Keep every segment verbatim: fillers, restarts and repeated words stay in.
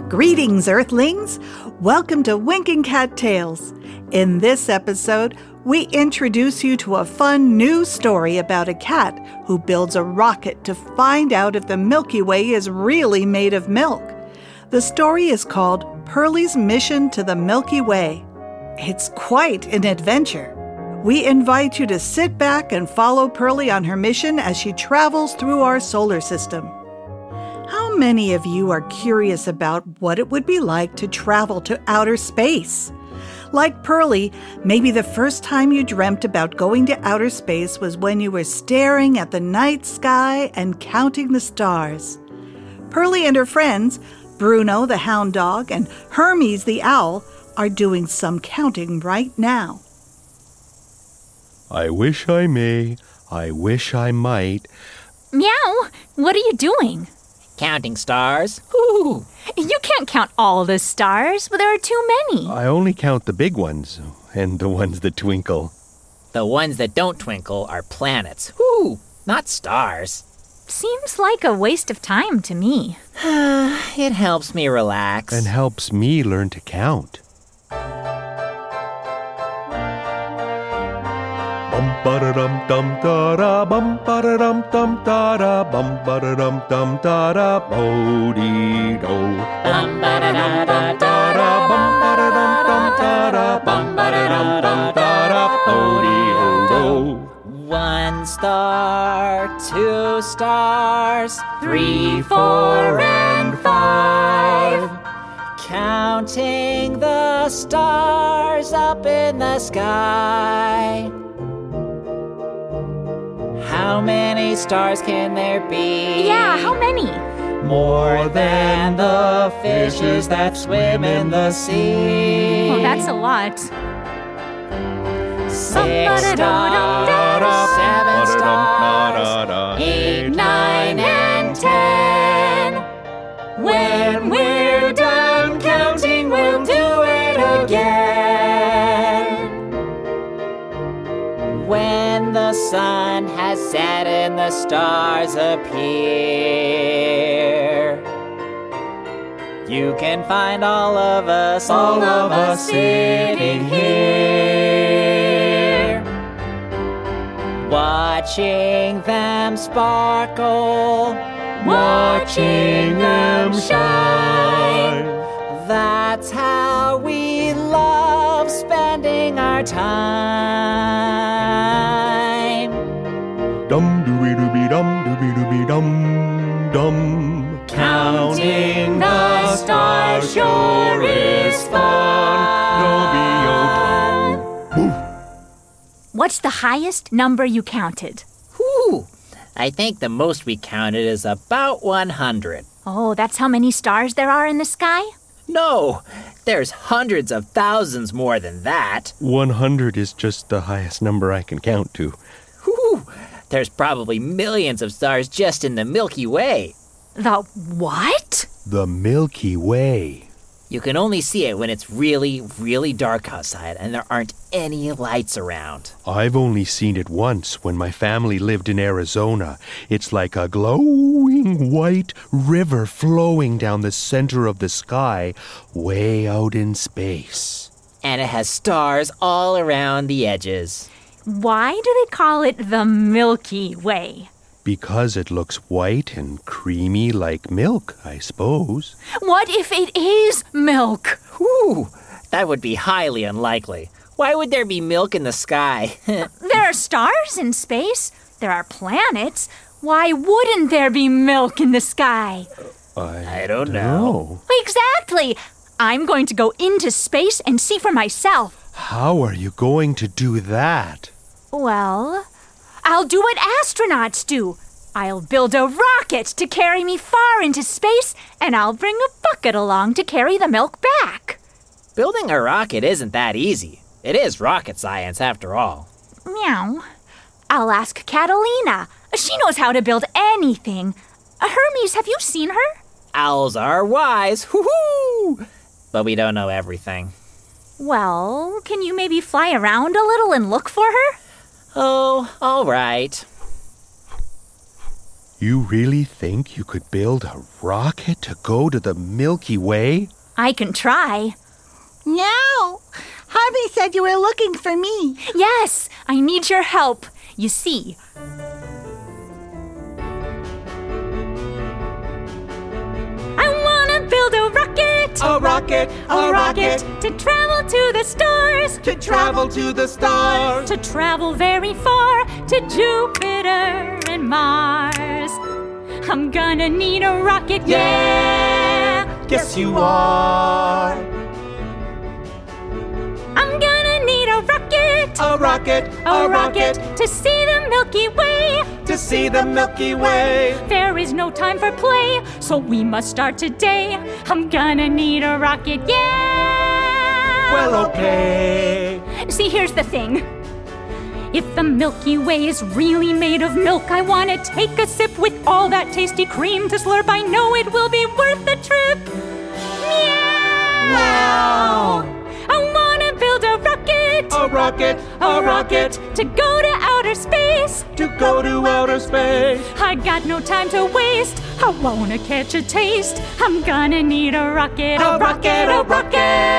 Greetings, Earthlings! Welcome to Winking Cat Tales. In this episode, we introduce you to a fun new story about a cat who builds a rocket to find out if the Milky Way is really made of milk. The story is called Pearly's Mission to the Milky Way. It's quite an adventure. We invite you to sit back and follow Pearly on her mission as she travels through our solar system. How many of you are curious about what it would be like to travel to outer space? Like Pearly, maybe the first time you dreamt about going to outer space was when you were staring at the night sky and counting the stars. Pearly and her friends, Bruno the hound dog and Hermes the owl, are doing some counting right now. I wish I may, I wish I might. Meow, what are you doing? Counting stars. Woo! You can't count all the stars, but there are too many. I only count the big ones and the ones that twinkle. The ones that don't twinkle are planets. Woo! Not stars. Seems like a waste of time to me. It helps me relax. And helps me learn to count. Bum ba da dum dum da da bum ba da dum dum da da bum ba da dum dum da da bo dee do. Bum ba da da da da da bum ba da dum dum da da bum ba da dum dum da da bo dee do. One star, two stars, three, four, and five. Counting the stars up in the sky. How many stars can there be? Yeah, how many? More than the fishes that swim in the sea. Oh, that's a lot. Six stars, seven stars, eight, nine, and ten. When we're done counting, we'll do it again. When the sun has set and the stars appear, you can find all of us, all of us sitting here, watching them sparkle, watching them shine. That's how we love spending our time. Dum dooby dooby dum dooby dooby dum dum. Counting the stars sure is fun. What's the highest number you counted? Whew. I think the most we counted is about one hundred. Oh, that's how many stars there are in the sky? No, there's hundreds of thousands more than that. one hundred is just the highest number I can count to. Whew. There's probably millions of stars just in the Milky Way. The what? The Milky Way. You can only see it when it's really, really dark outside and there aren't any lights around. I've only seen it once when my family lived in Arizona. It's like a glowing white river flowing down the center of the sky, way out in space. And it has stars all around the edges. Why do they call it the Milky Way? Because it looks white and creamy like milk, I suppose. What if it is milk? Whew, that would be highly unlikely. Why would there be milk in the sky? There are stars in space. There are planets. Why wouldn't there be milk in the sky? I, I don't know. Exactly. I'm going to go into space and see for myself. How are you going to do that? Well, I'll do what astronauts do. I'll build a rocket to carry me far into space, and I'll bring a bucket along to carry the milk back. Building a rocket isn't that easy. It is rocket science, after all. Meow. I'll ask Catalina. She knows how to build anything. Hermes, have you seen her? Owls are wise. Woohoo! But we don't know everything. Well, can you maybe fly around a little and look for her? Oh, all right. You really think you could build a rocket to go to the Milky Way? I can try. Meow! Harvey said you were looking for me. Yes, I need your help. You see, I want to build a rocket. A rocket, a rocket, to travel to the stars. to travel to the stars. To travel very far to Jupiter and Mars. I'm gonna need a rocket, yeah! Yes, you are. I'm gonna need a rocket, A rocket, a rocket to see the Milky Way. to see the Milky Way. There is no time for play, so we must start today. I'm gonna need a rocket, yeah! Well, okay. See, here's the thing. If the Milky Way is really made of milk, I want to take a sip with all that tasty cream to slurp. I know it will be worth the trip. Meow! Wow. I want to build a rocket, A rocket, a rocket, to go to outer space. to go to outer space. I got no time to waste. I want to catch a taste. I'm gonna need a rocket, A rocket, a rocket.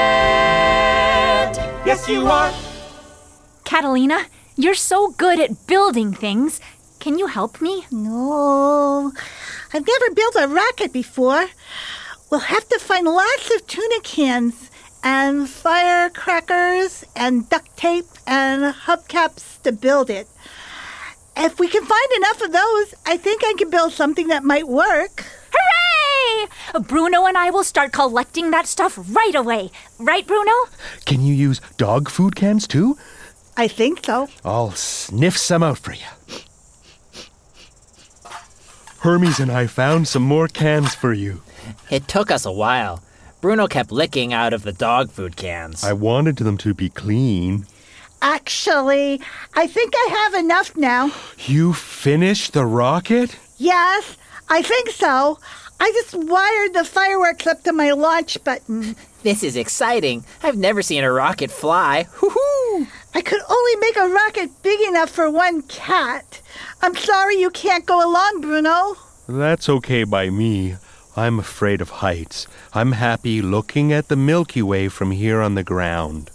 Yes, you are. Catalina, you're so good at building things. Can you help me? No, I've never built a rocket before. We'll have to find lots of tuna cans and firecrackers and duct tape and hubcaps to build it. If we can find enough of those, I think I can build something that might work. Hooray! Bruno and I will start collecting that stuff right away. Right, Bruno? Can you use dog food cans too? I think so. I'll sniff some out for you. Hermes and I found some more cans for you. It took us a while. Bruno kept licking out of the dog food cans. I wanted them to be clean. Actually, I think I have enough now. You finished the rocket? Yes, I think so. I just wired the fireworks up to my launch button. This is exciting. I've never seen a rocket fly. Woohoo! I could only make a rocket big enough for one cat. I'm sorry you can't go along, Bruno. That's okay by me. I'm afraid of heights. I'm happy looking at the Milky Way from here on the ground.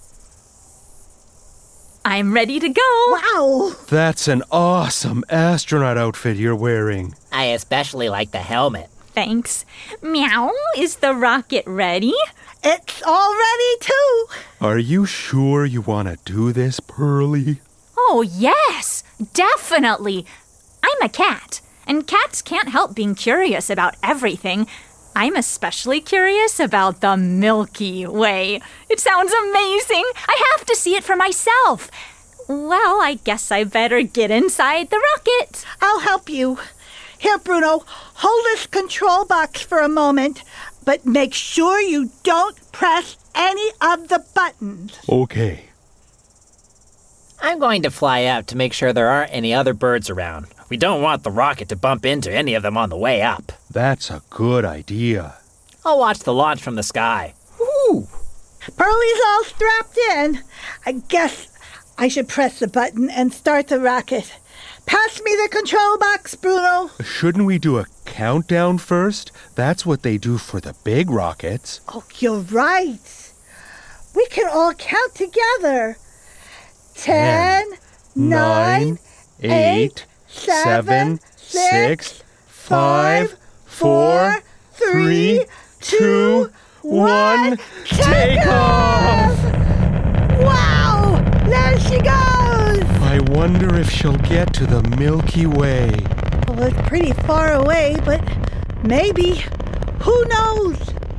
I'm ready to go. Wow. That's an awesome astronaut outfit you're wearing. I especially like the helmet. Thanks. Meow. Is the rocket ready? It's all ready, too. Are you sure you want to do this, Pearlie? Oh, yes. Definitely. I'm a cat, and cats can't help being curious about everything. I'm especially curious about the Milky Way. It sounds amazing. I have to see it for myself. Well, I guess I better get inside the rocket. I'll help you. Here, Bruno, hold this control box for a moment, but make sure you don't press any of the buttons. Okay. I'm going to fly out to make sure there aren't any other birds around. We don't want the rocket to bump into any of them on the way up. That's a good idea. I'll watch the launch from the sky. Woo! Pearlie's all strapped in. I guess I should press the button and start the rocket. Pass me the control box, Bruno. Shouldn't we do a countdown first? That's what they do for the big rockets. Oh, you're right. We can all count together. Ten, nine, eight, seven, six, five, four, three, two, one. Take off! Wow! There she goes! I wonder if she'll get to the Milky Way. Well, it's pretty far away, but maybe. Who knows?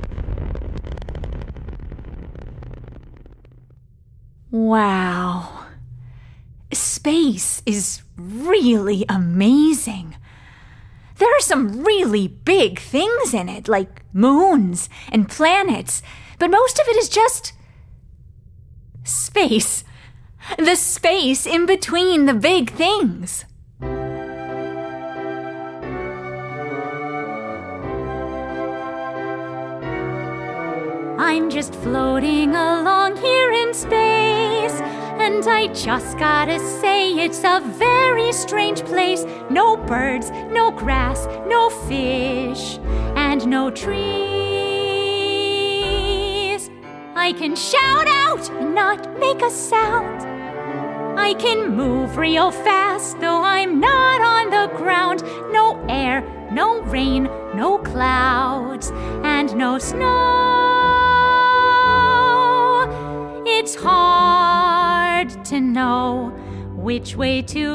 Wow. Space is really amazing. There are some really big things in it, like moons and planets, but most of it is just space. The space in between the big things. I'm just floating along here in space, and I just gotta say it's a very strange place. No birds, no grass, no fish, and no trees. I can shout out and not make a sound. I can move real fast, though I'm not on the ground. No air, no rain, no clouds, and no snow. It's hard to know which way to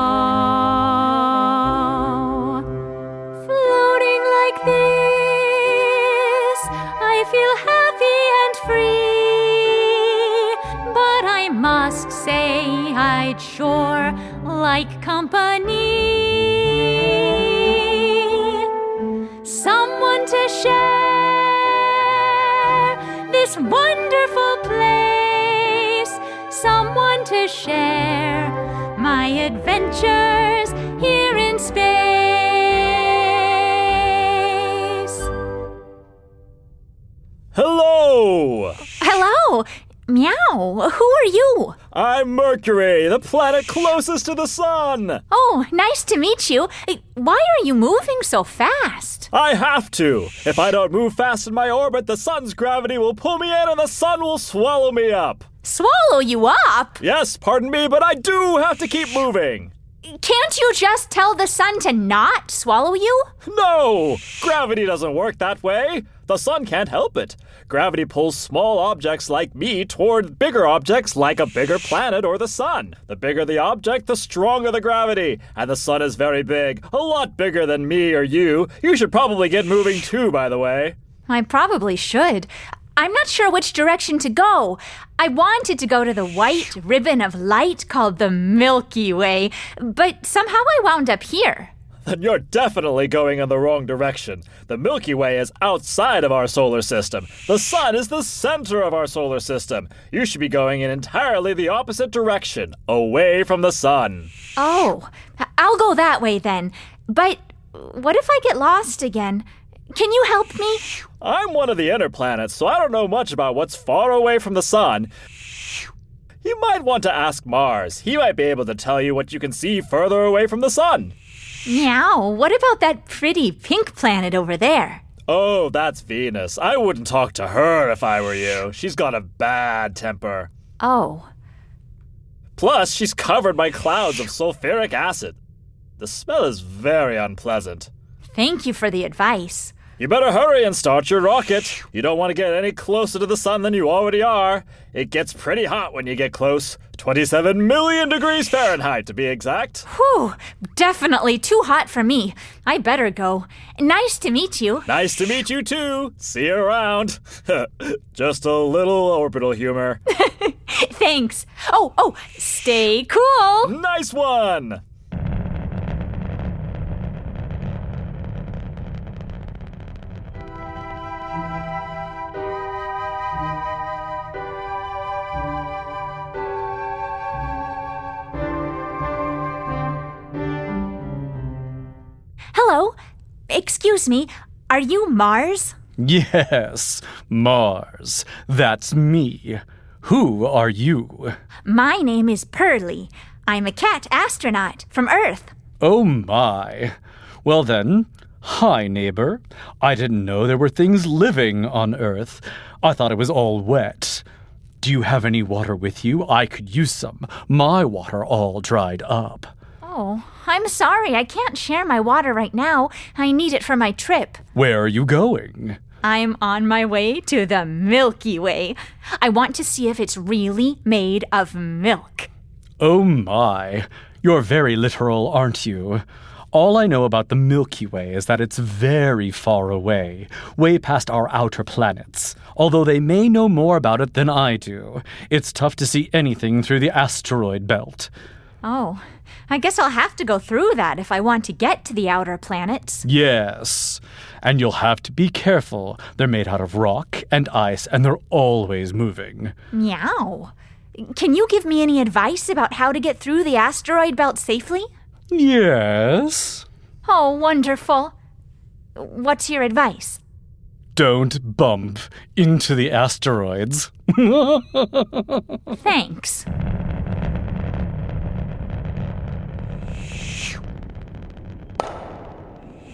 go. Floating like this, I feel happy and free. But I must say I'd sure like company. Someone to share this wonderful place. Someone to share my adventures here in space. Hello! Hello! Meow, who are you? I'm Mercury, the planet closest to the sun. Oh, nice to meet you. Why are you moving so fast? I have to. If I don't move fast in my orbit, the sun's gravity will pull me in and the sun will swallow me up. Swallow you up? Yes, pardon me, but I do have to keep moving. Can't you just tell the sun to not swallow you? No! Gravity doesn't work that way. The sun can't help it. Gravity pulls small objects like me toward bigger objects like a bigger planet or the sun. The bigger the object, the stronger the gravity. And the sun is very big, a lot bigger than me or you. You should probably get moving too, by the way. I probably should. I'm not sure which direction to go. I wanted to go to the white ribbon of light called the Milky Way, but somehow I wound up here. Then you're definitely going in the wrong direction. The Milky Way is outside of our solar system. The sun is the center of our solar system. You should be going in entirely the opposite direction, away from the sun. Oh, I'll go that way then. But what if I get lost again? Can you help me? I'm one of the inner planets, so I don't know much about what's far away from the sun. You might want to ask Mars. He might be able to tell you what you can see further away from the sun. Meow, what about that pretty pink planet over there? Oh, that's Venus. I wouldn't talk to her if I were you. She's got a bad temper. Oh. Plus, she's covered by clouds of sulfuric acid. The smell is very unpleasant. Thank you for the advice. You better hurry and start your rocket. You don't want to get any closer to the sun than you already are. It gets pretty hot when you get close. twenty-seven million degrees Fahrenheit, to be exact. Whew, definitely too hot for me. I better go. Nice to meet you. Nice to meet you too. See you around. Just a little orbital humor. Thanks. Oh, oh, stay cool. Nice one. Hello. Excuse me. Are you Mars? Yes, Mars. That's me. Who are you? My name is Pearly. I'm a cat astronaut from Earth. Oh my. Well then, hi neighbor. I didn't know there were things living on Earth. I thought it was all wet. Do you have any water with you? I could use some. My water all dried up. Oh, I'm sorry. I can't share my water right now. I need it for my trip. Where are you going? I'm on my way to the Milky Way. I want to see if it's really made of milk. Oh my. You're very literal, aren't you? All I know about the Milky Way is that it's very far away, way past our outer planets. Although they may know more about it than I do. It's tough to see anything through the asteroid belt. Oh, I guess I'll have to go through that if I want to get to the outer planets. Yes, and you'll have to be careful. They're made out of rock and ice, and they're always moving. Meow. Can you give me any advice about how to get through the asteroid belt safely? Yes. Oh, wonderful. What's your advice? Don't bump into the asteroids. Thanks.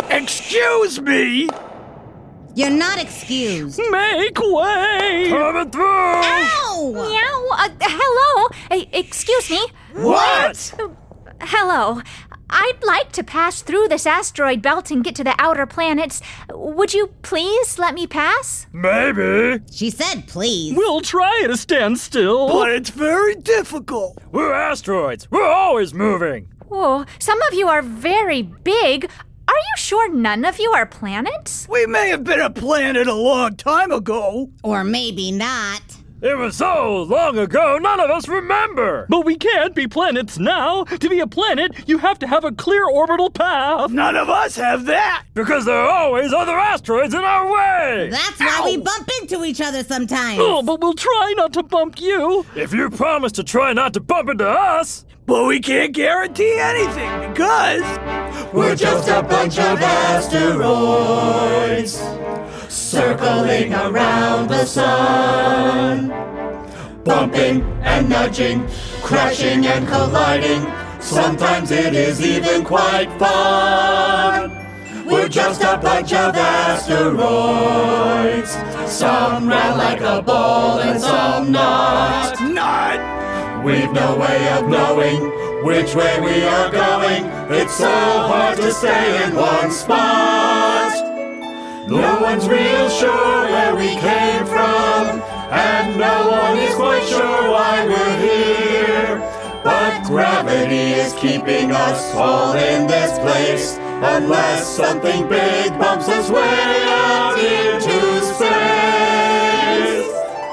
Excuse me! You're not excused. Make way! Coming through! Ow! Meow. Uh, hello. Uh, excuse me. What? Uh, hello. I'd like to pass through this asteroid belt and get to the outer planets. Would you please let me pass? Maybe. She said please. We'll try to stand still. But it's very difficult. We're asteroids. We're always moving. Oh, some of you are very big. Are you sure none of you are planets? We may have been a planet a long time ago. Or maybe not. It was so long ago, none of us remember. But we can't be planets now. To be a planet, you have to have a clear orbital path. None of us have that. Because there are always other asteroids in our way. That's why we bump into each other sometimes. Oh, but we'll try not to bump you. If you promise to try not to bump into us. But we can't guarantee anything because we're just a bunch of asteroids circling around the sun, bumping and nudging, crashing and colliding. Sometimes it is even quite fun. We're just a bunch of asteroids, some round like a ball and some not. not. We've no way of knowing which way we are going. It's so hard to stay in one spot. No one's real sure where we came from, and no one is quite sure why we're here. But gravity is keeping us all in this place, unless something big bumps us way out into space.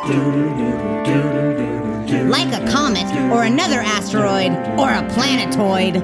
Like a comet, or another asteroid, or a planetoid.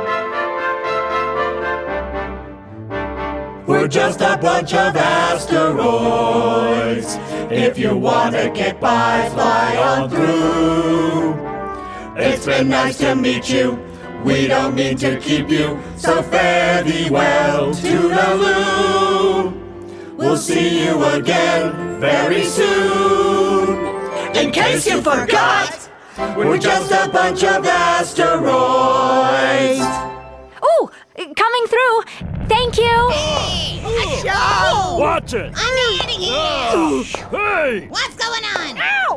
We're just a bunch of asteroids. If you wanna get by, fly on through. It's been nice to meet you. We don't mean to keep you, so fare thee well, toodaloo. We'll see you again very soon. In case you forgot, we're just a bunch of asteroids. Oh, coming through. Thank you. Hey! Ow! Watch it. I'm out of here! Oh, hey! What's going on? Ow!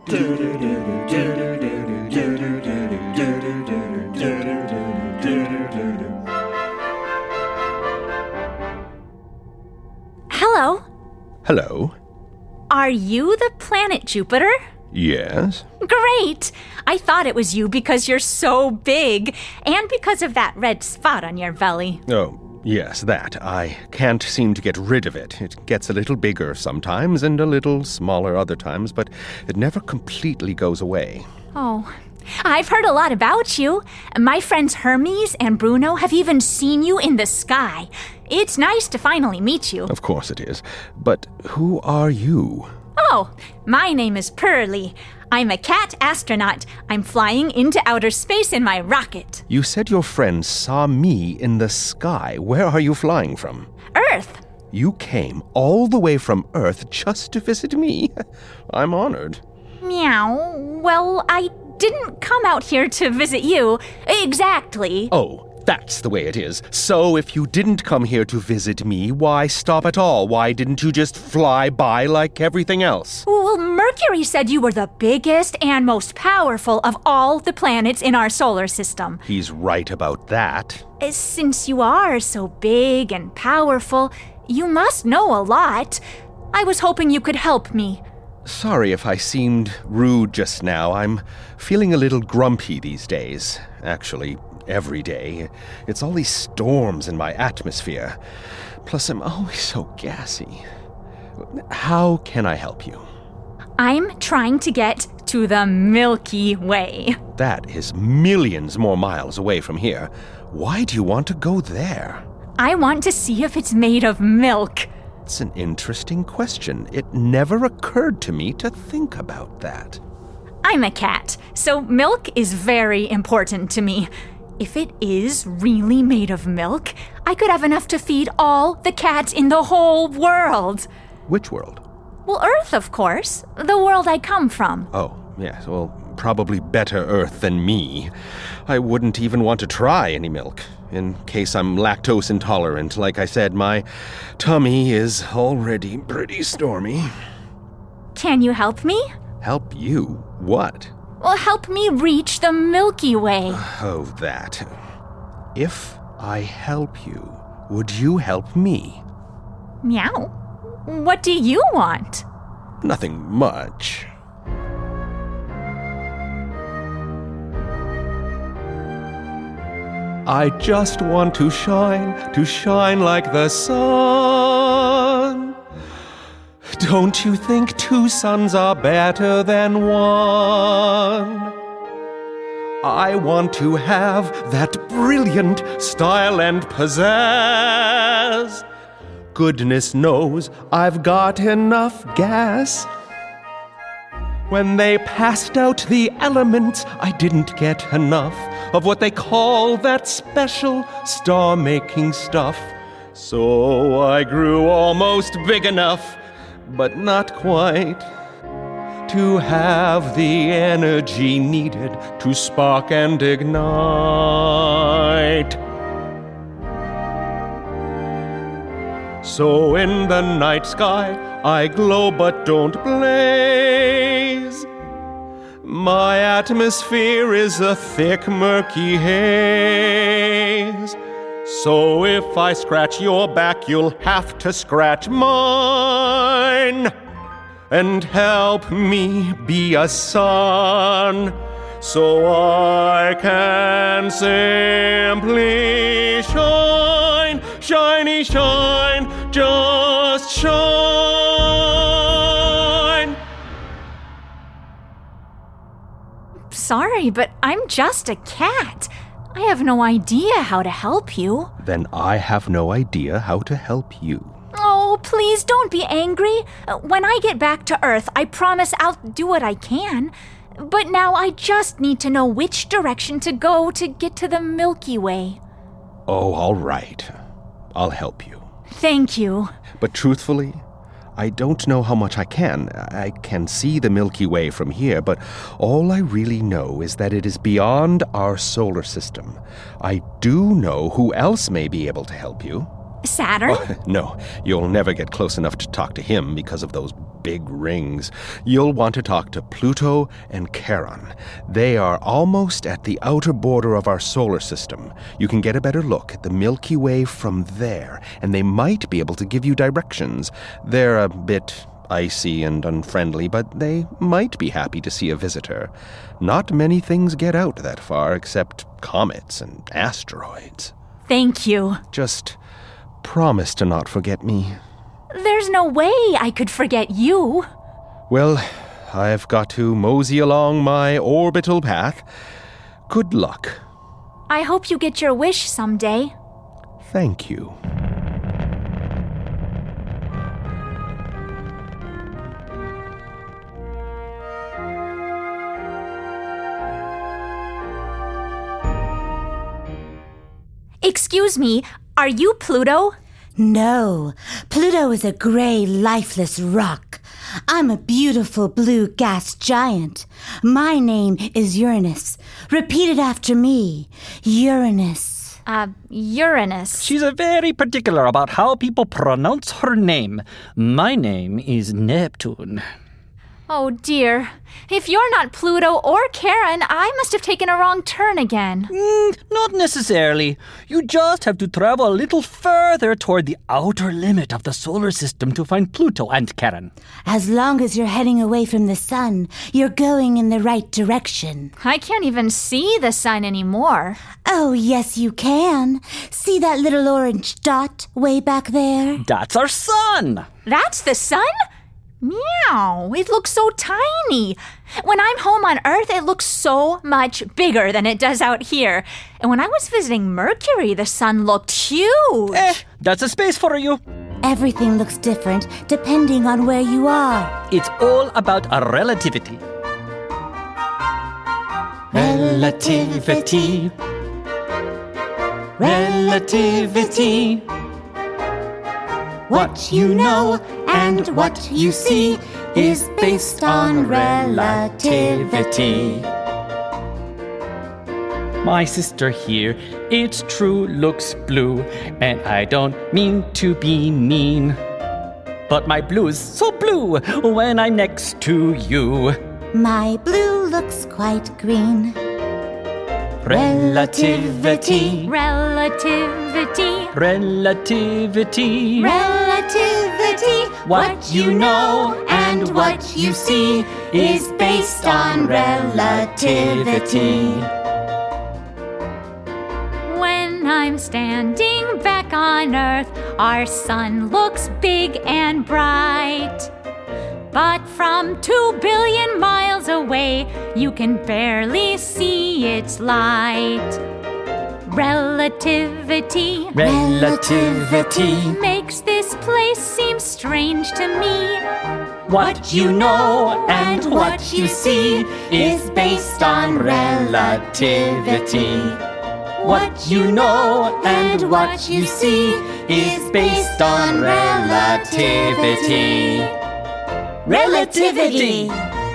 Hello. Hello. Are you the planet Jupiter? Yes? Great! I thought it was you because you're so big, and because of that red spot on your belly. Oh, yes, that. I can't seem to get rid of it. It gets a little bigger sometimes and a little smaller other times, but it never completely goes away. Oh, I've heard a lot about you. My friends Hermes and Bruno have even seen you in the sky. It's nice to finally meet you. Of course it is. But who are you? Oh, my name is Pearly. I'm a cat astronaut. I'm flying into outer space in my rocket. You said your friends saw me in the sky. Where are you flying from? Earth. You came all the way from Earth just to visit me? I'm honored. Meow. Well, I didn't come out here to visit you. Exactly. Oh, that's the way it is. So if you didn't come here to visit me, why stop at all? Why didn't you just fly by like everything else? Well, Mercury said you were the biggest and most powerful of all the planets in our solar system. He's right about that. Since you are so big and powerful, you must know a lot. I was hoping you could help me. Sorry if I seemed rude just now. I'm feeling a little grumpy these days. Actually, every day. It's all these storms in my atmosphere. Plus, I'm always so gassy. How can I help you? I'm trying to get to the Milky Way. That is millions more miles away from here. Why do you want to go there? I want to see if it's made of milk. It's an interesting question. It never occurred to me to think about that. I'm a cat, so milk is very important to me. If it is really made of milk, I could have enough to feed all the cats in the whole world. Which world? Well, Earth, of course. The world I come from. Oh, yes. Well, probably better Earth than me. I wouldn't even want to try any milk, in case I'm lactose intolerant. Like I said, my tummy is already pretty stormy. Can you help me? Help you? What? Well, help me reach the Milky Way. Oh, that. If I help you, would you help me? Meow. What do you want? Nothing much. I just want to shine, to shine like the sun. Don't you think two suns are better than one? I want to have that brilliant style and pizzazz. Goodness knows I've got enough gas. When they passed out the elements, I didn't get enough of what they call that special star-making stuff. So I grew almost big enough, but not quite, to have the energy needed to spark and ignite. So in the night sky, I glow but don't blaze. My atmosphere is a thick, murky haze. So if I scratch your back, you'll have to scratch mine. And help me be a sun, so I can simply shine, shiny shine, just shine. Sorry, but I'm just a cat. I have no idea how to help you. Then I have no idea how to help you. Oh, please don't be angry. When I get back to Earth, I promise I'll do what I can. But now I just need to know which direction to go to get to the Milky Way. Oh, all right. I'll help you. Thank you. But truthfully, I don't know how much I can. I can see the Milky Way from here, but all I really know is that it is beyond our solar system. I do know who else may be able to help you. Saturn? Oh, no, you'll never get close enough to talk to him because of those big rings. You'll want to talk to Pluto and Charon. They are almost at the outer border of our solar system. You can get a better look at the Milky Way from there, and they might be able to give you directions. They're a bit icy and unfriendly, but they might be happy to see a visitor. Not many things get out that far except comets and asteroids. Thank you. Just promise to not forget me. There's no way I could forget you. Well, I've got to mosey along my orbital path. Good luck. I hope you get your wish someday. Thank you. Excuse me, are you Pluto? No, Pluto is a gray, lifeless rock. I'm a beautiful blue gas giant. My name is Uranus. Repeat it after me. Uranus. Uh, Uranus. She's uh, very particular about how people pronounce her name. My name is Neptune. Oh dear. If you're not Pluto or Charon, I must have taken a wrong turn again. Mm, not necessarily. You just have to travel a little further toward the outer limit of the solar system to find Pluto and Charon. As long as you're heading away from the sun, you're going in the right direction. I can't even see the sun anymore. Oh, yes, you can. See that little orange dot way back there? That's our sun. That's the sun? Meow, it looks so tiny. When I'm home on Earth, it looks so much bigger than it does out here. And when I was visiting Mercury, the sun looked huge. Eh, that's a space for you. Everything looks different depending on where you are. It's all about a relativity. Relativity. Relativity. What you know and what you see is based on relativity. My sister here, it's true, looks blue, and I don't mean to be mean. But my blue's so blue when I'm next to you. My blue looks quite green. Relativity, Relativity. relativity. Relativity. What you know and what you see is based on relativity. When I'm standing back on Earth, our sun looks big and bright. But from two billion miles away, you can barely see its light. Relativity, Relativity. makes this place seem strange to me. What you know and what you see is based on relativity. What you know and what you see is based on relativity. Relativity!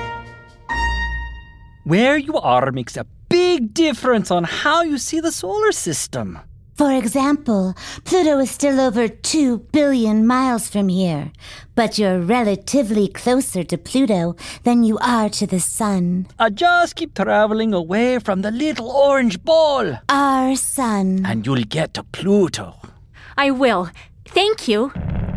Where you are makes a big difference on how you see the solar system. For example, Pluto is still over two billion miles from here, but you're relatively closer to Pluto than you are to the sun. Uh, just keep traveling away from the little orange ball, Our sun. and you'll get to Pluto. I will. Thank you.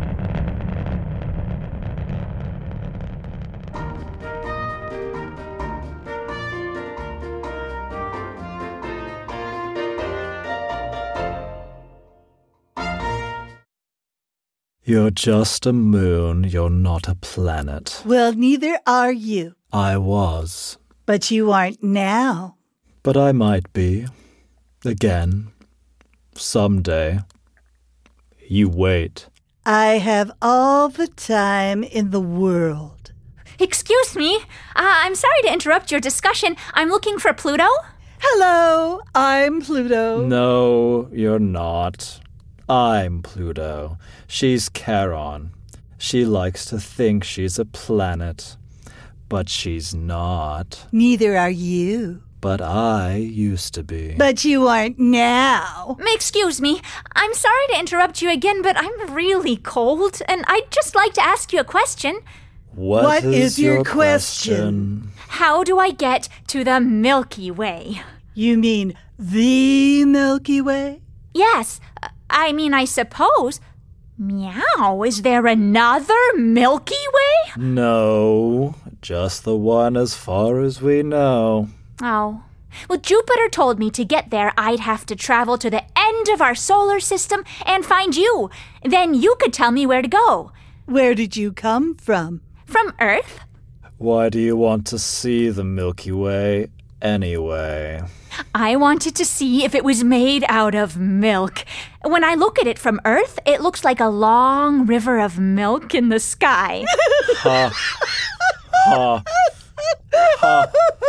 You're just a moon, you're not a planet. Well, neither are you. I was. But you aren't now. But I might be. Again. Someday. You wait. I have all the time in the world. Excuse me. Uh, I'm sorry to interrupt your discussion. I'm looking for Pluto. Hello, I'm Pluto. No, you're not. I'm Pluto. She's Charon. She likes to think she's a planet. But she's not. Neither are you. But I used to be. But you aren't now. Excuse me. I'm sorry to interrupt you again, but I'm really cold, and I'd just like to ask you a question. What, What is, is your your question? How do I get to the Milky Way? You mean the Milky Way? Yes. uh, I mean, I suppose. Meow. Is there another Milky Way? No, just the one as far as we know. Oh. Well, Jupiter told me to get there, I'd have to travel to the end of our solar system and find you. Then you could tell me where to go. Where did you come from? From Earth? Why do you want to see the Milky Way anyway? I wanted to see if it was made out of milk. When I look at it from Earth, it looks like a long river of milk in the sky. Ha. Ha. Ha.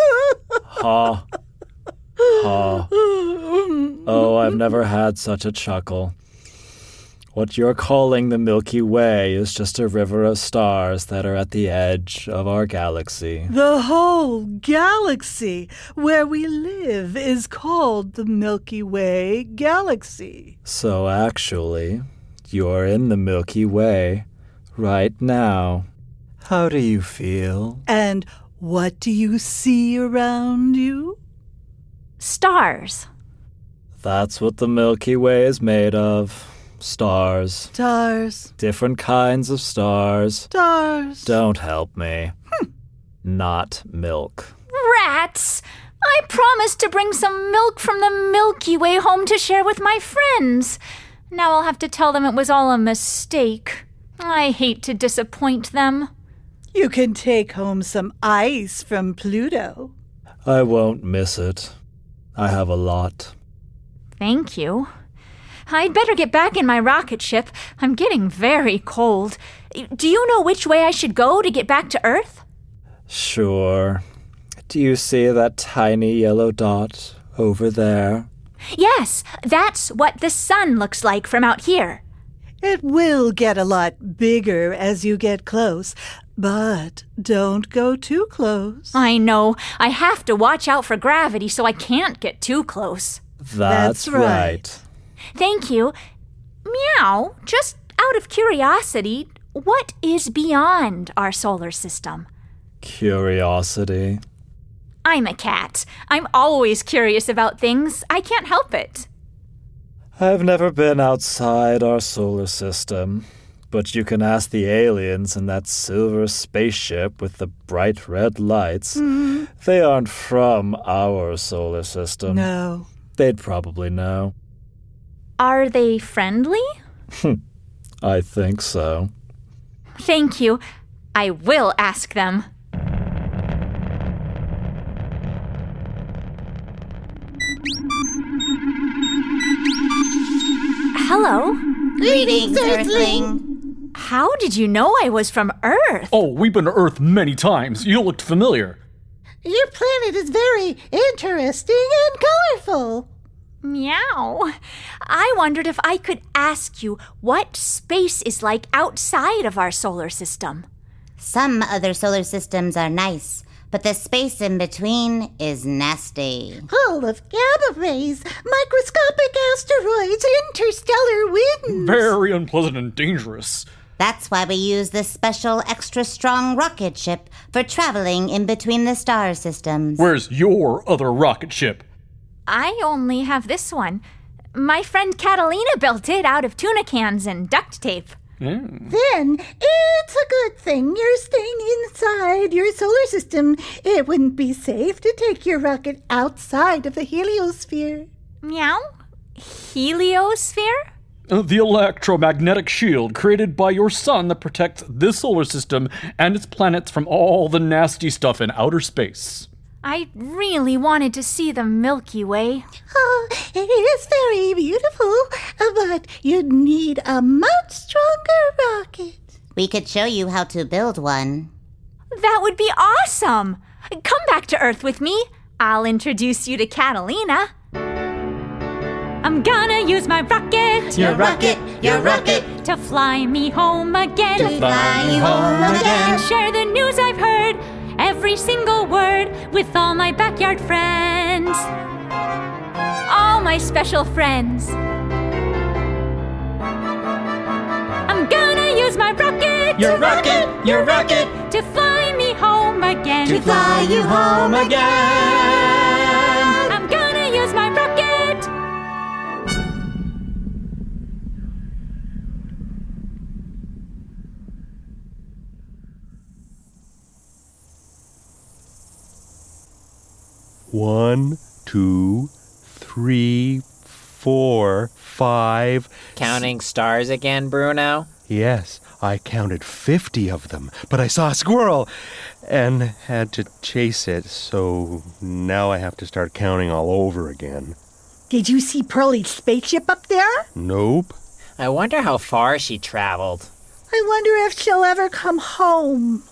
Ha. Ha. Oh, I've never had such a chuckle. What you're calling the Milky Way is just a river of stars that are at the edge of our galaxy. The whole galaxy where we live is called the Milky Way Galaxy. So actually, you're in the Milky Way right now. How do you feel? And what do you see around you? Stars. That's what the Milky Way is made of. Stars. Stars. Different kinds of stars. Stars. Don't help me. Hm. Not milk. Rats! I promised to bring some milk from the Milky Way home to share with my friends. Now I'll have to tell them it was all a mistake. I hate to disappoint them. You can take home some ice from Pluto. I won't miss it. I have a lot. Thank you. I'd better get back in my rocket ship. I'm getting very cold. Do you know which way I should go to get back to Earth? Sure. Do you see that tiny yellow dot over there? Yes, that's what the sun looks like from out here. It will get a lot bigger as you get close, But don't go too close. I know. I have to watch out for gravity so I can't get too close. That's, That's right. right. Thank you. Meow, just out of curiosity, what is beyond our solar system? Curiosity. I'm a cat. I'm always curious about things. I can't help it. I've never been outside our solar system, but you can ask the aliens in that silver spaceship with the bright red lights. Mm. They aren't from our solar system. No. They'd probably know. Are they friendly? I think so. Thank you. I will ask them. Hello. Greetings, Earthling. How did you know I was from Earth? Oh, we've been to Earth many times. You looked familiar. Your planet is very interesting and colorful. Meow. I wondered if I could ask you what space is like outside of our solar system. Some other solar systems are nice, but the space in between is nasty. Full of gamma rays, microscopic asteroids, interstellar winds. Very unpleasant and dangerous. That's why we use this special extra strong rocket ship for traveling in between the star systems. Where's your other rocket ship? I only have this one. My friend Catalina built it out of tuna cans and duct tape. Mm. Then it's a good thing you're staying inside your solar system. It wouldn't be safe to take your rocket outside of the heliosphere. Meow? Heliosphere? Uh, The electromagnetic shield created by your sun that protects this solar system and its planets from all the nasty stuff in outer space. I really wanted to see the Milky Way. Oh, it is very beautiful, but you'd need a much stronger rocket. We could show you how to build one. That would be awesome! Come back to Earth with me. I'll introduce you to Catalina. I'm gonna use my rocket. Your rocket, your rocket. To fly me home again. To fly you home again. And share the news I've heard. Every single word with all my backyard friends. All my special friends. I'm gonna use my rocket. Your rocket, your rocket. To fly me home again. To fly you home again. I'm gonna use my rocket. One, two, three, four, five. Counting stars again, Bruno? Yes, I counted fifty of them, but I saw a squirrel and had to chase it, so now I have to start counting all over again. Did you see Pearlie's spaceship up there? Nope. I wonder how far she traveled. I wonder if she'll ever come home.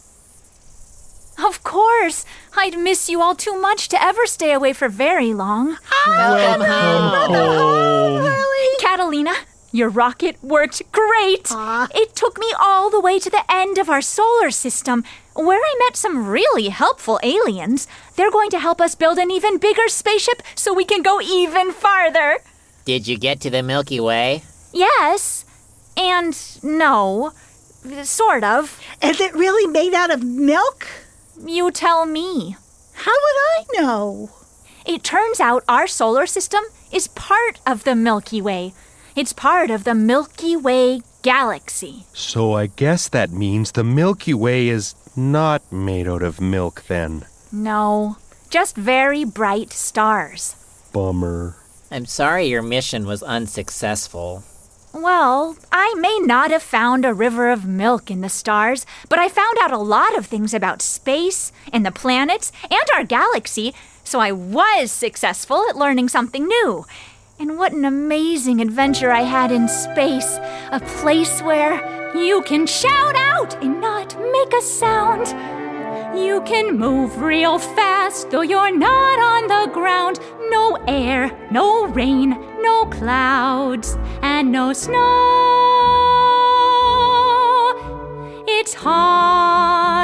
Of course. I'd miss you all too much to ever stay away for very long. Welcome home. Pearlie. Catalina, your rocket worked great. Aw. It took me all the way to the end of our solar system, where I met some really helpful aliens. They're going to help us build an even bigger spaceship so we can go even farther. Did you get to the Milky Way? Yes, and no. Sort of. Is it really made out of milk? You tell me. How would I know? It turns out our solar system is part of the Milky Way. It's part of the Milky Way galaxy. So I guess that means the Milky Way is not made out of milk then. No, just very bright stars. Bummer. I'm sorry your mission was unsuccessful. Well, I may not have found a river of milk in the stars, but I found out a lot of things about space and the planets and our galaxy, so I was successful at learning something new. And what an amazing adventure I had in space, a place where you can shout out and not make a sound. You can move real fast, though you're not on the ground. No air, no rain, no clouds, and no snow. It's hard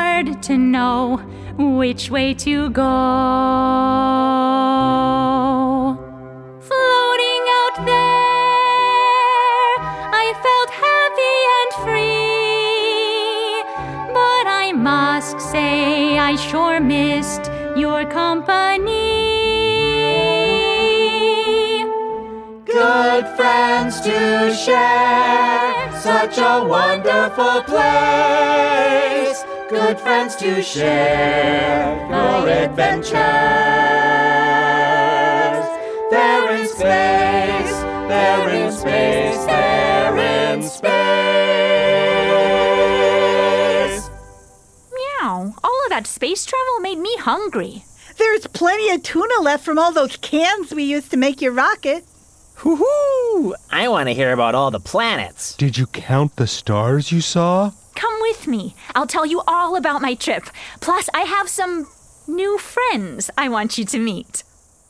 to know which way to go. Floating out there, I felt happy and free. But I must say I sure missed your company. Good friends to share, such a wonderful place. Good friends to share your adventures. They're in space, they're in space, they're in space. Meow. All of that space travel made me hungry. There's plenty of tuna left from all those cans we used to make your rocket. Woohoo! I want to hear about all the planets. Did you count the stars you saw? Come with me. I'll tell you all about my trip. Plus, I have some new friends I want you to meet.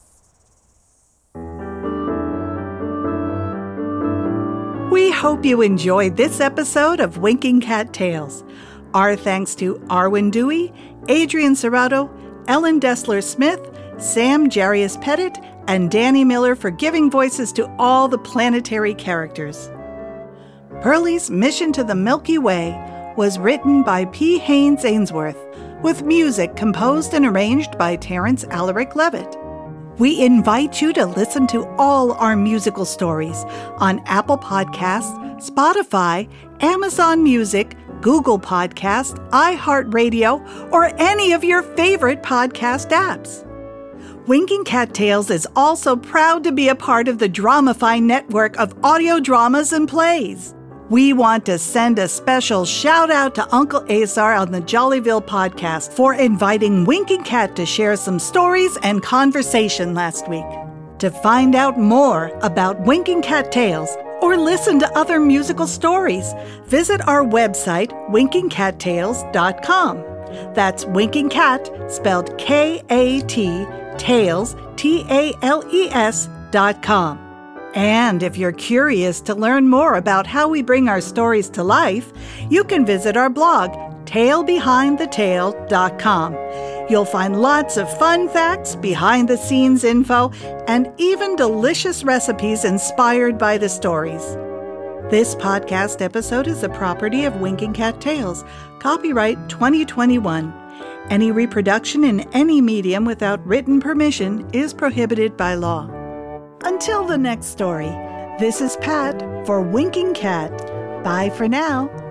We hope you enjoyed this episode of Winking Cat Tales. Our thanks to Arwen Dewey, Adrian Serrato, Ellen Dessler-Smith, Sam Jarius-Pettit, and Danny Miller for giving voices to all the planetary characters. Pearlie's Mission to the Milky Way was written by P. Haynes Ainsworth, with music composed and arranged by Terrence Alaric Levitt. We invite you to listen to all our musical stories on Apple Podcasts, Spotify, Amazon Music, Google Podcasts, iHeartRadio, or any of your favorite podcast apps. Winking Cat Tales is also proud to be a part of the Dramify network of audio dramas and plays. We want to send a special shout out to Uncle Azar on the Jollyville podcast for inviting Winking Cat to share some stories and conversation last week. To find out more about Winking Cat Tales or listen to other musical stories, visit our website, winking cat tales dot com. That's Winking Cat, spelled K A T, Tales, T A L E S, dot com. And if you're curious to learn more about how we bring our stories to life, you can visit our blog, tail behind the tale dot com. You'll find lots of fun facts, behind-the-scenes info, and even delicious recipes inspired by the stories. This podcast episode is a property of Winking Cat Tales, copyright twenty twenty-one. Any reproduction in any medium without written permission is prohibited by law. Until the next story, this is Pat for Winking Cat. Bye for now.